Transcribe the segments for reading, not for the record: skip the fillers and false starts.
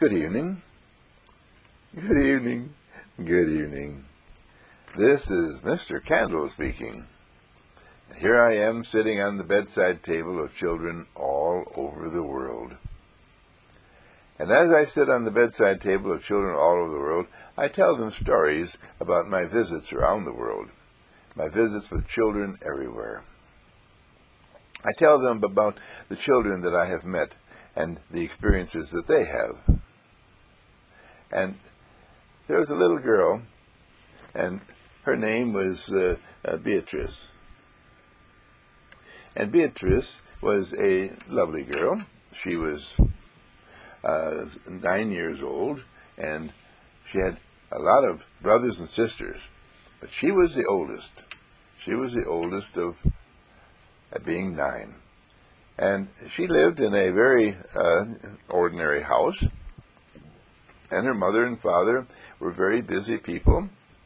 Good evening. Good evening. Good evening. This is Mr. Candle speaking. Here I am sitting on the bedside table of children all over the world. And as I sit on the bedside table of children all over the world, I tell them stories about my visits around the world, my visits with children everywhere. I tell them about the children that I have met and the experiences that they have. And there was a little girl, and her name was Beatrice. And Beatrice was a lovely girl. She was 9 years old, and she had a lot of brothers and sisters, but she was the oldest. She was the oldest of being 9. And she lived in a very ordinary house. And her mother and father were very busy people.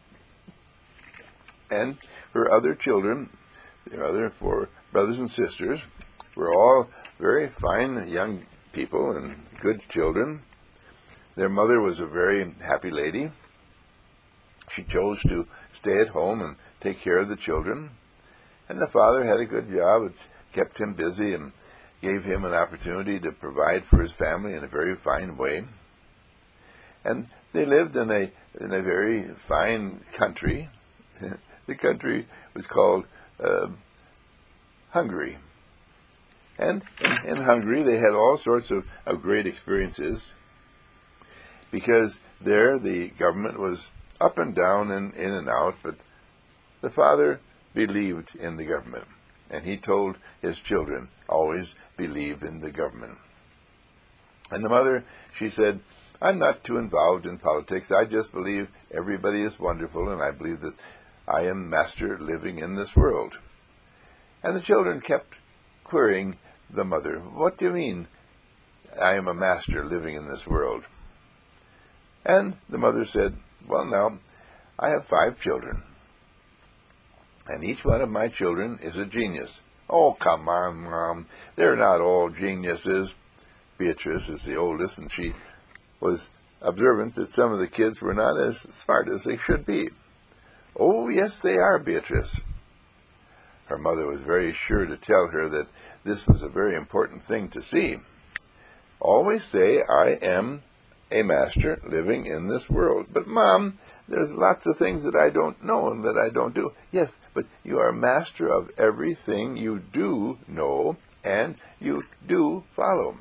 And her other children, the other 4 brothers and sisters, were all very fine young people and good children. Their mother was a very happy lady. She chose to stay at home and take care of the children. And the father had a good job. It kept him busy and gave him an opportunity to provide for his family in a very fine way. And they lived in a very fine country. The country was called Hungary. And in Hungary they had all sorts of great experiences, because there the government was up and down and in and out, but the father believed in the government. And he told his children, always believe in the government. And the mother, she said, I'm not too involved in politics. I just believe everybody is wonderful, and I believe that I am master living in this world. And the children kept querying the mother, what do you mean I am a master living in this world? And the mother said, well, now, I have 5 children, and each one of my children is a genius. Oh, come on, Mom. They're not all geniuses. Beatrice is the oldest, and she was observant that some of the kids were not as smart as they should be. Oh, yes, they are, Beatrice. Her mother was very sure to tell her that this was a very important thing to see. Always say, I am a master living in this world. But, Mom, there's lots of things that I don't know and that I don't do. Yes, but you are master of everything you do know and you do follow.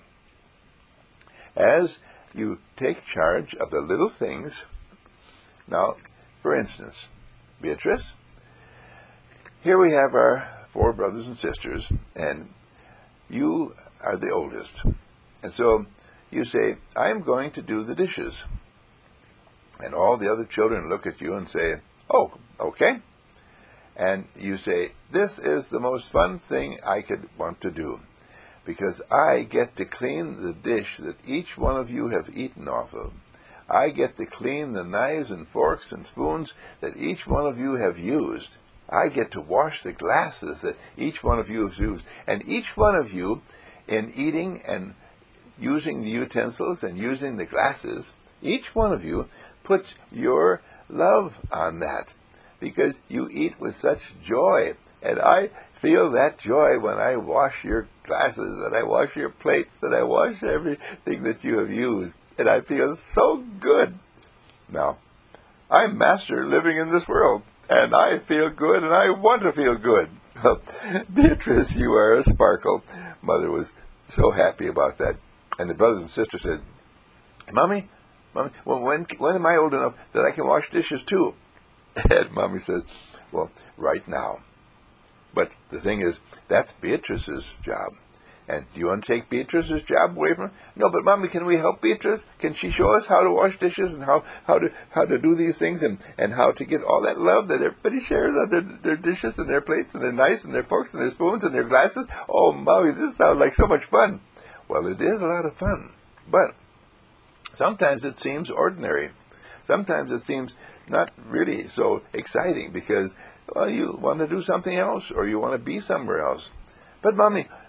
As you take charge of the little things. Now, for instance, Beatrice, here we have our 4 brothers and sisters, and you are the oldest. And so you say, I'm going to do the dishes. And all the other children look at you and say, oh, okay. And you say, this is the most fun thing I could want to do, because I get to clean the dish that each one of you have eaten off of. I get to clean the knives and forks and spoons that each one of you have used. I get to wash the glasses that each one of you has used. And each one of you, in eating and using the utensils and using the glasses, each one of you puts your love on that, because you eat with such joy. And I feel that joy when I wash your glasses, and I wash your plates, and I wash everything that you have used. And I feel so good. Now, I'm master living in this world, and I feel good, and I want to feel good. Beatrice, you are a sparkle. Mother was so happy about that. And the brothers and sisters said, Mommy, well, when am I old enough that I can wash dishes too? And Mommy said, well, right now. But the thing is, that's Beatrice's job. And do you want to take Beatrice's job away from her? No, but Mommy, can we help Beatrice? Can she show us how to wash dishes and how to do these things and how to get all that love that everybody shares on their dishes and their plates and their knives and their forks and their spoons and their glasses? Oh, Mommy, this sounds like so much fun. Well, it is a lot of fun, but sometimes it seems ordinary. Sometimes it seems not really so exciting because, well, you want to do something else or you want to be somewhere else. But, Mommy,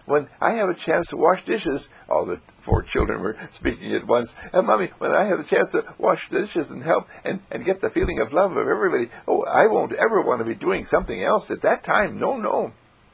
when I have a chance to wash dishes, all the 4 children were speaking at once, and Mommy, when I have a chance to wash dishes and help and get the feeling of love of everybody, oh, I won't ever want to be doing something else at that time. No, no.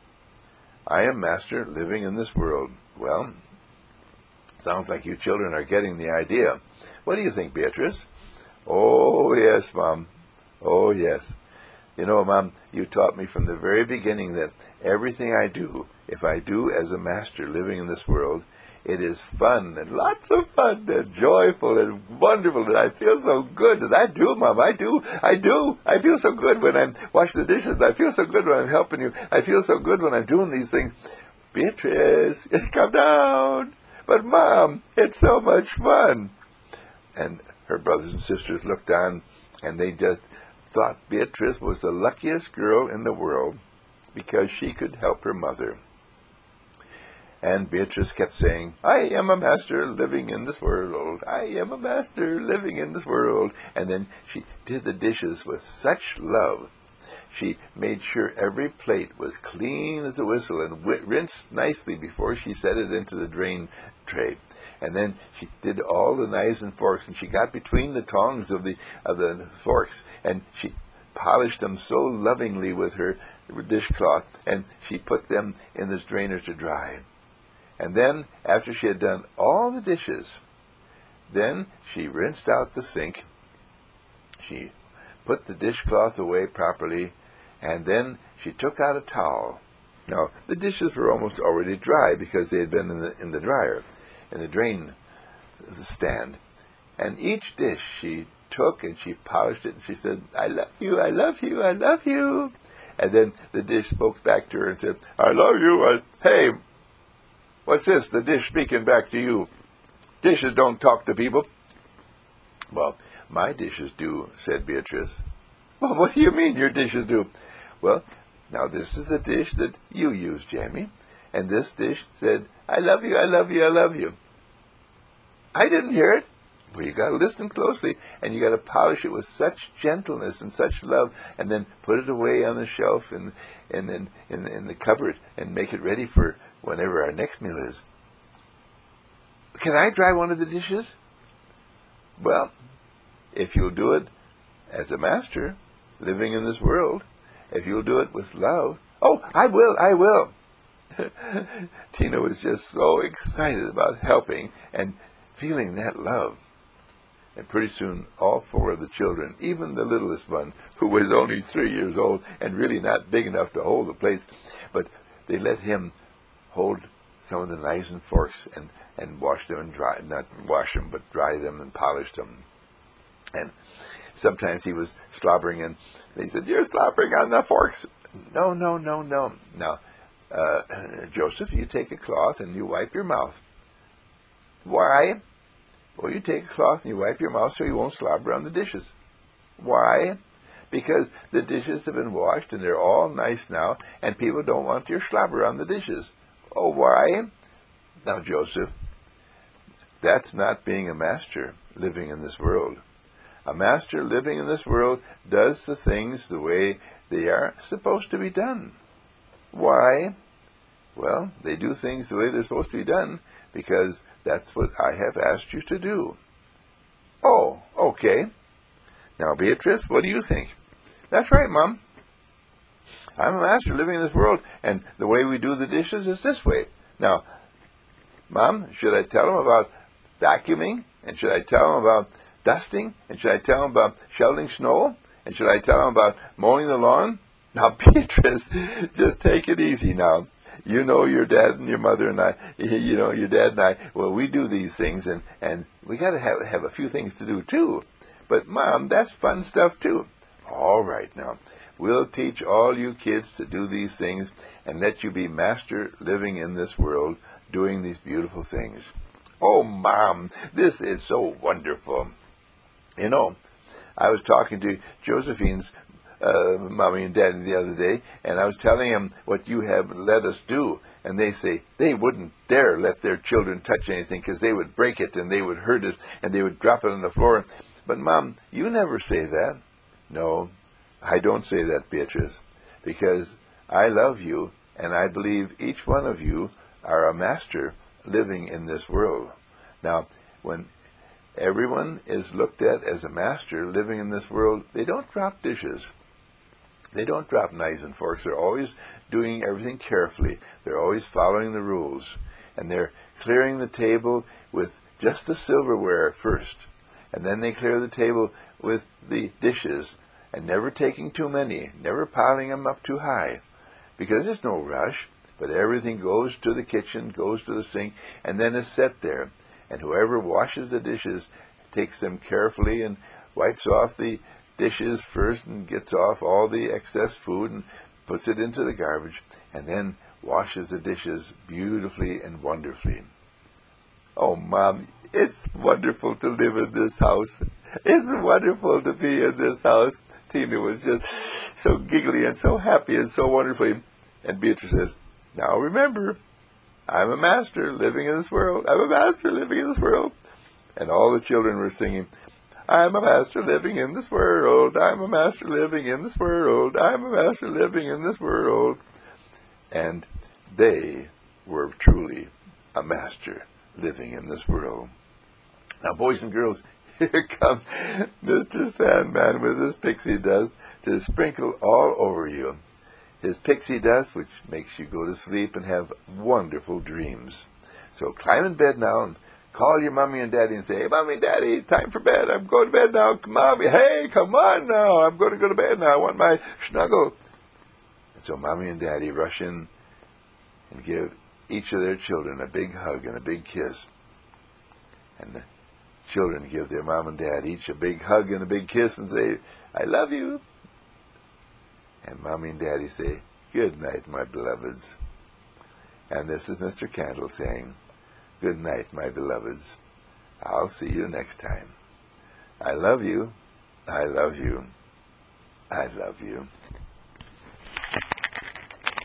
I am master living in this world. Well, sounds like you children are getting the idea. What do you think, Beatrice? Oh, yes, Mom. Oh, yes. You know, Mom, you taught me from the very beginning that everything I do, if I do as a master living in this world, it is fun and lots of fun and joyful and wonderful, and I feel so good. And I do, Mom, I do. I feel so good when I'm washing the dishes. I feel so good when I'm helping you. I feel so good when I'm doing these things. Beatrice, come down. But, Mom, it's so much fun. And her brothers and sisters looked on, and they just thought Beatrice was the luckiest girl in the world because she could help her mother. And Beatrice kept saying, I am a master living in this world. I am a master living in this world. And then she did the dishes with such love. She made sure every plate was clean as a whistle and rinsed nicely before she set it into the drain tray. And then she did all the knives and forks, and she got between the tongs of the forks, and she polished them so lovingly with her dishcloth, and she put them in this drainer to dry. And then, after she had done all the dishes, then she rinsed out the sink. She put the dishcloth away properly, and then she took out a towel. Now, the dishes were almost already dry because they had been in the dryer, in the drain stand. And each dish she took and she polished it, and she said, I love you, I love you, I love you. And then the dish spoke back to her and said, I love you. Hey, what's this? The dish speaking back to you. Dishes don't talk to people. Well, my dishes do, said Beatrice. Well, what do you mean your dishes do? Well, now this is the dish that you use, Jamie. And this dish said, I love you, I love you, I love you. I didn't hear it. Well, you got to listen closely, and you got to polish it with such gentleness and such love, and then put it away on the shelf and then in the cupboard, and make it ready for whenever our next meal is. Can I dry one of the dishes? Well, if you'll do it as a master living in this world, if you'll do it with love. Oh, I will. Tina was just so excited about helping and feeling that love. And pretty soon, all 4 of the children, even the littlest one, who was only 3 years old and really not big enough to hold the plates, but they let him hold some of the knives and forks and wash them and dry, not wash them, but dry them and polish them. And sometimes he was slobbering, and they said, you're slobbering on the forks. No. Now, Joseph, you take a cloth and you wipe your mouth. Why? Well, you take a cloth and you wipe your mouth so you won't slobber on the dishes. Why? Because the dishes have been washed and they're all nice now, and people don't want your slobber on the dishes. Oh, why? Now, Joseph, that's not being a master living in this world. A master living in this world does the things the way they are supposed to be done. Why? Well, they do things the way they're supposed to be done because that's what I have asked you to do. Oh, okay. Now, Beatrice, what do you think? That's right, Mom. I'm a master living in this world, and the way we do the dishes is this way. Now, Mom, should I tell them about vacuuming? And should I tell them about dusting? And should I tell them about shoveling snow? And should I tell them about mowing the lawn? Now, Beatrice, just take it easy now. You know your dad and your mother and I, your dad and I, well, we do these things, and we got to have a few things to do, too. But, Mom, that's fun stuff, too. All right, now, we'll teach all you kids to do these things and let you be master living in this world, doing these beautiful things. Oh, Mom, this is so wonderful. You know, I was talking to Josephine's mommy and daddy the other day, and I was telling them what you have let us do, and they say they wouldn't dare let their children touch anything because they would break it and they would hurt it and they would drop it on the floor. But, Mom, you never say that. No, I don't say that, Beatrice, because I love you, and I believe each one of you are a master living in this world. Now, when everyone is looked at as a master living in this world, they don't drop dishes. They don't drop knives and forks. They're always doing everything carefully. They're always following the rules. And they're clearing the table with just the silverware at first. And then they clear the table with the dishes, and never taking too many, never piling them up too high, because there's no rush. But everything goes to the kitchen, goes to the sink, and then is set there. And whoever washes the dishes takes them carefully and wipes off the dishes first and gets off all the excess food and puts it into the garbage, and then washes the dishes beautifully and wonderfully. Oh, Mom, it's wonderful to live in this house. It's wonderful to be in this house. Tina was just so giggly and so happy and so wonderfully. And Beatrice says, now remember, I'm a master living in this world. I'm a master living in this world. And all the children were singing, I'm a master living in this world. I'm a master living in this world. I'm a master living in this world. And they were truly a master living in this world. Now, boys and girls, here comes Mr. Sandman with his pixie dust to sprinkle all over you. His pixie dust, which makes you go to sleep and have wonderful dreams. So climb in bed now and call your mommy and daddy and say, hey, mommy, daddy, time for bed. I'm going to bed now. Mommy, hey, come on now. I'm going to go to bed now. I want my snuggle. And so mommy and daddy rush in and give each of their children a big hug and a big kiss. And the children give their mom and dad each a big hug and a big kiss and say, I love you. And mommy and daddy say, good night, my beloveds. And this is Mr. Candle saying, good night, my beloveds. I'll see you next time. I love you. I love you. I love you.